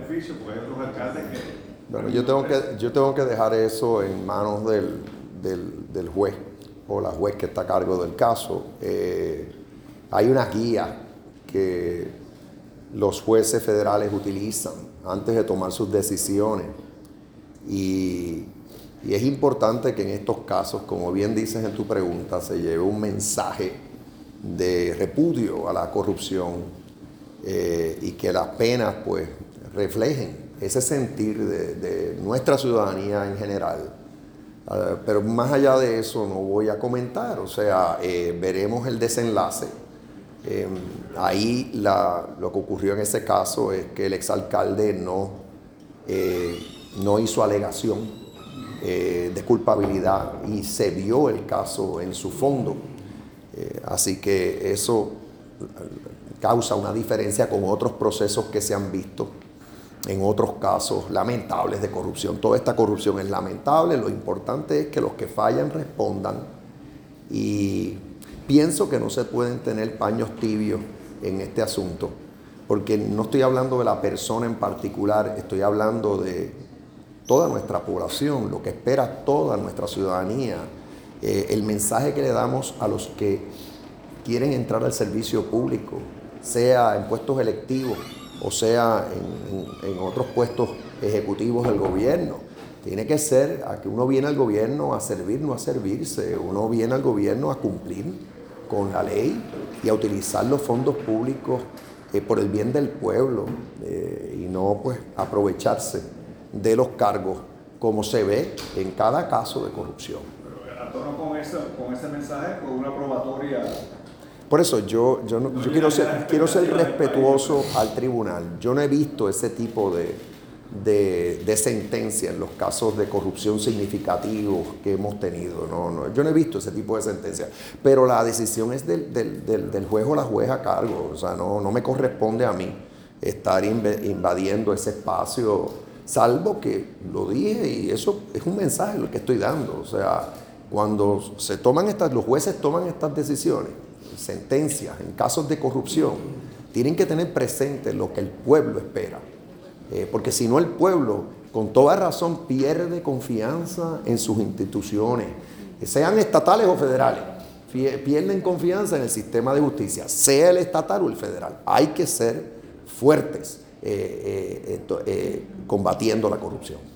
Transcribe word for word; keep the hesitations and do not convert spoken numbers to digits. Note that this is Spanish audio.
beneficio, porque hay otros alcaldes que... Bueno, yo tengo que, yo tengo que dejar eso en manos del, del, del juez o la juez que está a cargo del caso. Eh, hay una guía que los jueces federales utilizan antes de tomar sus decisiones y, y es importante que en estos casos, como bien dices en tu pregunta, se lleve un mensaje de repudio a la corrupción eh, y que las penas pues reflejen ese sentir de, de nuestra ciudadanía en general. Uh, pero más allá de eso no voy a comentar, o sea, eh, veremos el desenlace. Eh, ahí la, lo que ocurrió en ese caso es que el exalcalde no, eh, no hizo alegación eh, de culpabilidad y se vio el caso en su fondo. Eh, así que eso causa una diferencia con otros procesos que se han visto en otros casos lamentables de corrupción. Toda esta corrupción es lamentable, lo importante es que los que fallan respondan y pienso que no se pueden tener paños tibios en este asunto, porque no estoy hablando de la persona en particular, estoy hablando de toda nuestra población, lo que espera toda nuestra ciudadanía, eh, el mensaje que le damos a los que quieren entrar al servicio público, sea en puestos electivos, o sea, en, en, en otros puestos ejecutivos del gobierno. Tiene que ser a que uno viene al gobierno a servir, no a servirse. Uno viene al gobierno a cumplir con la ley y a utilizar los fondos públicos eh, por el bien del pueblo eh, y no pues aprovecharse de los cargos como se ve en cada caso de corrupción. Pero a tono con, eso, con ese mensaje, con una probatoria... Por eso yo, yo, no, yo quiero, ser, quiero ser respetuoso al tribunal. Yo no he visto ese tipo de, de, de sentencia en los casos de corrupción significativos que hemos tenido. No, no, yo no he visto ese tipo de sentencia. Pero la decisión es del, del, del, del juez o la jueza a cargo. O sea, no, no me corresponde a mí estar invadiendo ese espacio, salvo que lo dije y eso es un mensaje lo que estoy dando. O sea, cuando se toman estas, los jueces toman estas decisiones, sentencias en casos de corrupción, tienen que tener presente lo que el pueblo espera. Eh, porque si no, el pueblo, con toda razón, pierde confianza en sus instituciones, sean estatales o federales. Pierden confianza en el sistema de justicia, sea el estatal o el federal. Hay que ser fuertes eh, eh, eh, combatiendo la corrupción.